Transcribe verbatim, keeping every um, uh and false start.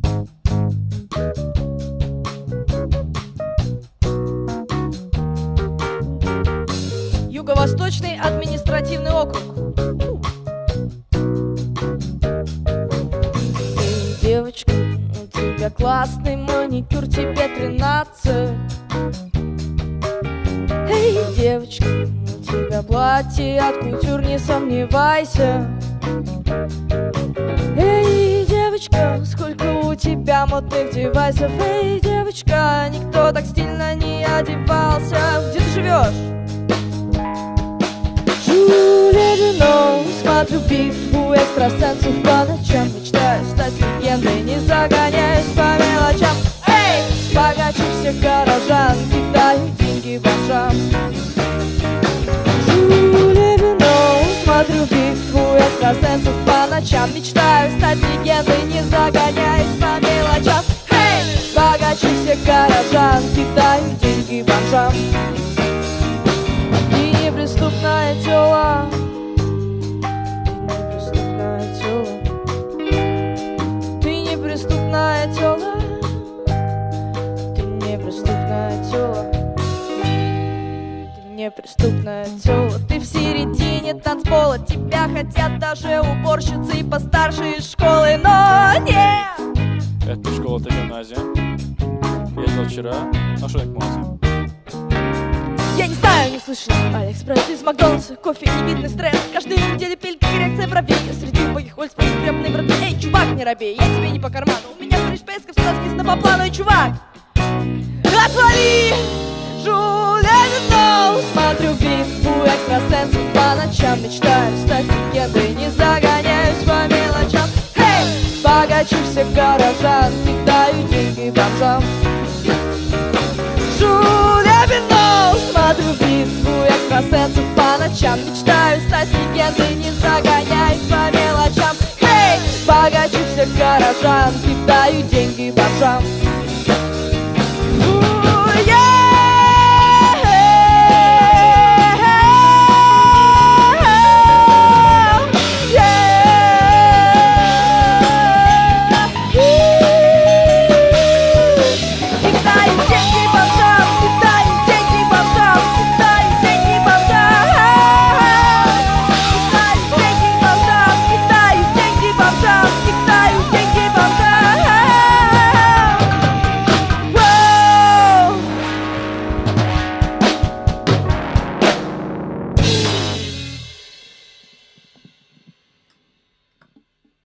Юго-Восточный административный округ. Эй, девочка, у тебя классный маникюр, тебе тринадцать. Эй, девочка, у тебя платье от кутюр, не сомневайся. Эй, девочка, сколько у тебя модных девайсов. Эй, девочка, никто так стильно не одевался. Где ты живешь? Жулебино, смотрю битву экстрасенсов по ночам. Мечтаю стать легендой, не загоняюсь по мелочам. Эй, богаче всех горожан, кидаю деньги бомжам. Жулебино, смотрю битву экстрасенсов по ночам. Мечтаю стать легендой, не загоняюсь по мелочам. Эй, богаче всех горожан, кидаю деньги бомжам. Неприступная тёла, ты неприступная тёла, ты неприступная тёла, ты неприступная тёла. Ты в середине танцпола, тебя хотят даже уборщицы и постарше из школы, но нет. Это школа, это гимназия. Я видел вчера. А что это гимназия? Я не знаю, не слышала. Алиэкспресс из Макдональдса, кофе, невидный стресс. Каждую неделю пельки, коррекция бровей. Среди убогих улиц скрепленной брови. Эй, чувак, не робей, я тебе не по карману. У меня париж песков, все расписано по плану. И чувак, отвали! Жулебино, смотрю битву экстрасенсов по ночам. Мечтаю стать легендой, не загоняюсь по мелочам. Эй, богаче всех горожан, кидаю деньги бомжам. Жулебино, смотрю битву экстрасенсов по ночам. Мечтаю стать легендой, не загоняюсь по мелочам. Эй, богаче всех горожан, кидаю деньги бомжам.